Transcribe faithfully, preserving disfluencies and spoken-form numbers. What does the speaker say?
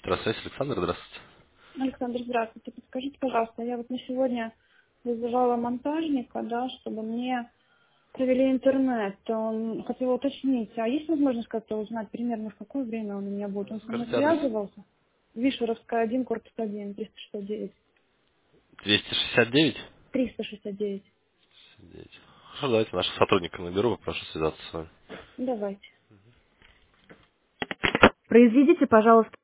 Электросвязь, Александр, здравствуйте. Александр, здравствуйте. Подскажите, пожалуйста, я вот на сегодня вызывала монтажника, да, чтобы мне провели интернет. Он хотел уточнить, а есть возможность как-то узнать примерно, в какое время он у меня будет? Он со мной Скажите адрес. связывался. Вишеровская, один, корпус один, триста шестьдесят девять. двести шестьдесят девять? триста шестьдесят девять. девять. Хорошо, давайте наших сотрудников наберу, попрошу связаться с вами. Давайте. Произведите, пожалуйста,